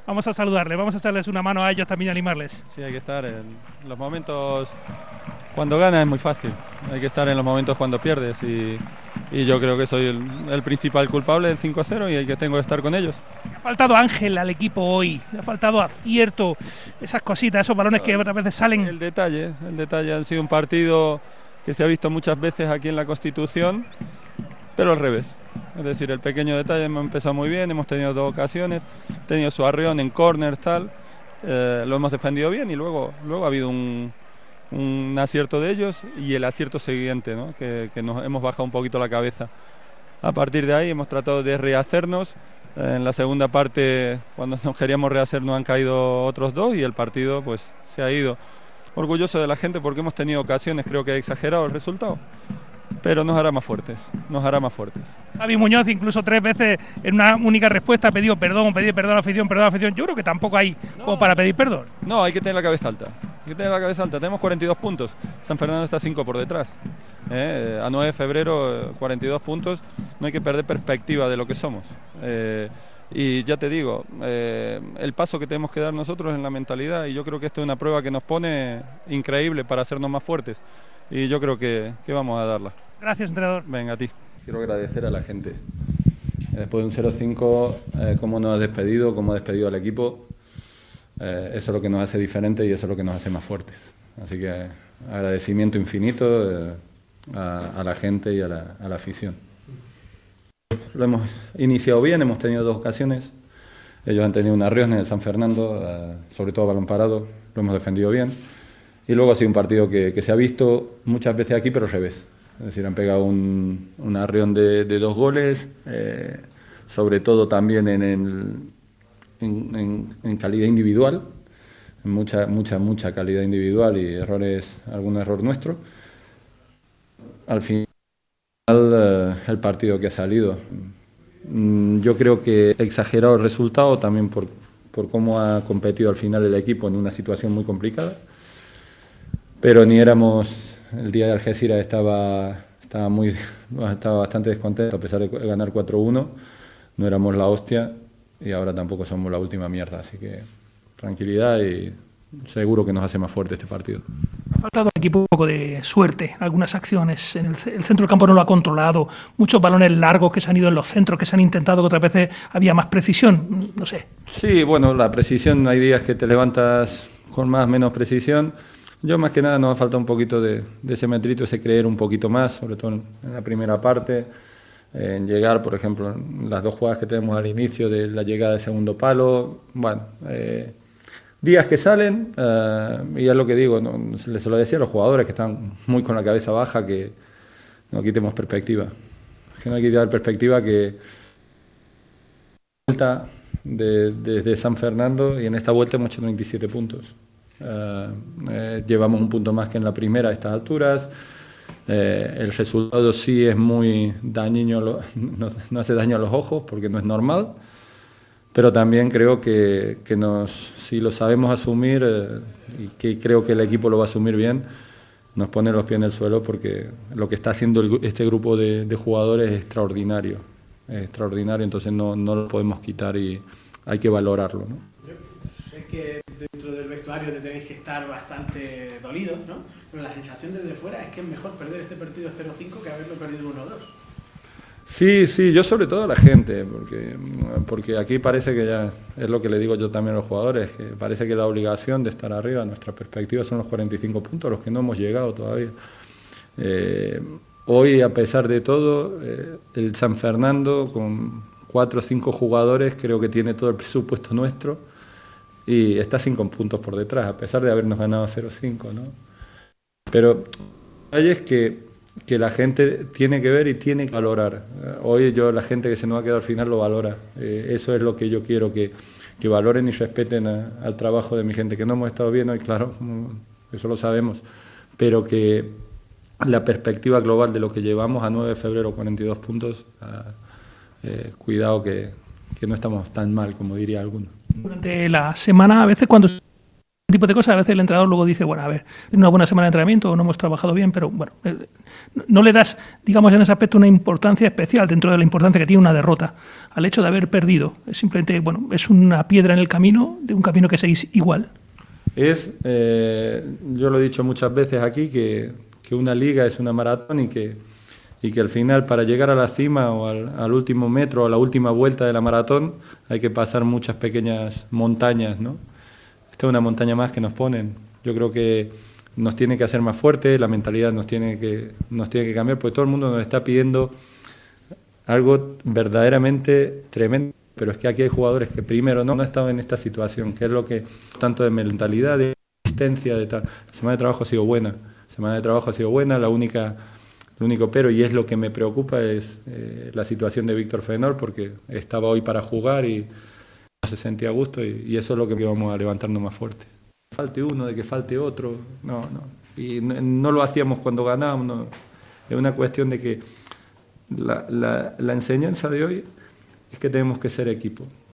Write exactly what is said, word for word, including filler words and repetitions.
vamos a saludarles, vamos a echarles una mano a ellos también y animarles. Sí, hay que estar en los momentos cuando ganas, es muy fácil. Hay que estar en los momentos cuando pierdes y, y yo creo que soy el, el principal culpable del cinco a cero y el que tengo que estar con ellos. Le ha faltado Ángel al equipo hoy, le ha faltado acierto, esas cositas, esos balones que otras veces salen. El detalle, el detalle ha sido un partido que se ha visto muchas veces aquí en la Constitución, pero al revés. Es decir, el pequeño detalle, hemos empezado muy bien, hemos tenido dos ocasiones, tenido su arreón en córner, tal, eh, lo hemos defendido bien y luego, luego ha habido un, un acierto de ellos y el acierto siguiente, ¿no? que, que nos hemos bajado un poquito la cabeza. A partir de ahí hemos tratado de rehacernos. En la segunda parte, cuando nos queríamos rehacer, nos han caído otros dos y el partido pues se ha ido. Orgulloso de la gente porque hemos tenido ocasiones, creo que he exagerado el resultado, pero nos hará más fuertes, nos hará más fuertes. Javi Muñoz incluso tres veces en una única respuesta ha pedido perdón, pedir perdón a la afición, perdón a la afición. Yo creo que tampoco hay no, como para pedir perdón. No, hay que tener la cabeza alta, hay que tener la cabeza alta. Tenemos cuarenta y dos puntos, San Fernando está cinco por detrás. Eh, a nueve de febrero, cuarenta y dos puntos, no hay que perder perspectiva de lo que somos. Eh, y ya te digo, eh, el paso que tenemos que dar nosotros en la mentalidad, y yo creo que esto es una prueba que nos pone increíble para hacernos más fuertes, y yo creo que, que vamos a darla. Gracias, entrenador. Venga, a ti. Quiero agradecer a la gente. Después de un cero cinco, eh, cómo nos ha despedido, cómo ha despedido al equipo, eh, eso es lo que nos hace diferentes y eso es lo que nos hace más fuertes. Así que agradecimiento infinito eh, a, a la gente y a la, a la afición. Lo hemos iniciado bien, hemos tenido dos ocasiones. Ellos han tenido una riesgo en el San Fernando, eh, sobre todo balón parado, lo hemos defendido bien. Y luego ha sido un partido que, que se ha visto muchas veces aquí, pero al revés. Es decir, han pegado un, un arreón de, de dos goles, eh, sobre todo también en, el, en, en, en calidad individual, en mucha, mucha, mucha calidad individual y errores, algún error nuestro. Al final, eh, el partido que ha salido, mm, yo creo que he exagerado el resultado también por, por cómo ha competido al final el equipo en una situación muy complicada. Pero ni éramos, el día de Algeciras estaba, estaba, muy, estaba bastante descontento, a pesar de ganar cuatro uno, no éramos la hostia y ahora tampoco somos la última mierda, así que tranquilidad y seguro que nos hace más fuerte este partido. Ha faltado al equipo un poco de suerte, algunas acciones, en el, el centro del campo no lo ha controlado, muchos balones largos que se han ido en los centros, que se han intentado, que otras veces había más precisión, no sé. Sí, bueno, la precisión, hay días que te levantas con más, menos precisión. Yo más que nada nos ha faltado un poquito de, de ese metrito, ese creer un poquito más, sobre todo en, en la primera parte, eh, en llegar, por ejemplo, en las dos jugadas que tenemos al inicio de la llegada del segundo palo. Bueno, eh, días que salen, eh, y es lo que digo, no, se, se lo decía a los jugadores que están muy con la cabeza baja, que no quitemos perspectiva, que no hay que quitar perspectiva, que vuelta de, desde San Fernando y en esta vuelta hemos hecho treinta y siete puntos. Uh, eh, llevamos un punto más que en la primera a estas alturas. Eh, el resultado sí es muy dañino, lo, no, no hace daño a los ojos porque no es normal, pero también creo que, que nos, si lo sabemos asumir, eh, y que creo que el equipo lo va a asumir bien, nos pone los pies en el suelo porque lo que está haciendo el, este grupo de, de jugadores es extraordinario, es extraordinario, entonces no, no lo podemos quitar y hay que valorarlo, ¿no? Sé que dentro del vestuario te tenéis que estar bastante dolidos, ¿no? Pero la sensación desde fuera es que es mejor perder este partido cero cinco que haberlo perdido uno dos. Sí, sí, yo sobre todo a la gente, porque, porque aquí parece que ya es lo que le digo yo también a los jugadores, que parece que la obligación de estar arriba, nuestra perspectiva son los cuarenta y cinco puntos, a los que no hemos llegado todavía. Eh, hoy, a pesar de todo, eh, el San Fernando con cuatro o cinco jugadores creo que tiene todo el presupuesto nuestro y está cinco puntos por detrás, a pesar de habernos ganado cero cinco, ¿no? Pero hay es que, que la gente tiene que ver y tiene que valorar. Hoy yo, la gente que se nos ha quedado al final lo valora. Eh, eso es lo que yo quiero, que, que valoren y respeten a, al trabajo de mi gente, que no hemos estado bien hoy, claro, eso lo sabemos, pero que la perspectiva global de lo que llevamos a nueve de febrero, cuarenta y dos puntos, eh, cuidado que, que no estamos tan mal como diría alguno. Durante la semana, a veces cuando tipo de cosas, a veces el entrenador luego dice, bueno, a ver, en una buena semana de entrenamiento no hemos trabajado bien, pero bueno, eh, no le das, digamos, en ese aspecto una importancia especial dentro de la importancia que tiene una derrota al hecho de haber perdido. Es simplemente, bueno, es una piedra en el camino, de un camino que seguís igual. Es, eh, yo lo he dicho muchas veces aquí, que, que una liga es una maratón y que, y que al final para llegar a la cima o al, al último metro o a la última vuelta de la maratón hay que pasar muchas pequeñas montañas, ¿no? Esta es una montaña más que nos ponen. Yo creo que nos tiene que hacer más fuertes, la mentalidad nos tiene que, nos tiene que cambiar, porque todo el mundo nos está pidiendo algo verdaderamente tremendo. Pero es que aquí hay jugadores que primero no han estado en esta situación, que es lo que, tanto de mentalidad, de existencia, de tal. La semana de trabajo ha sido buena, la semana de trabajo ha sido buena, la única, lo único pero, y es lo que me preocupa, es eh, la situación de Víctor Fenol, porque estaba hoy para jugar y se sentía a gusto, y, y eso es lo que vamos a levantarnos más fuerte. Que falte uno, de que falte otro, no, no. Y no, no lo hacíamos cuando ganábamos, no. Es una cuestión de que la, la, la enseñanza de hoy es que tenemos que ser equipo.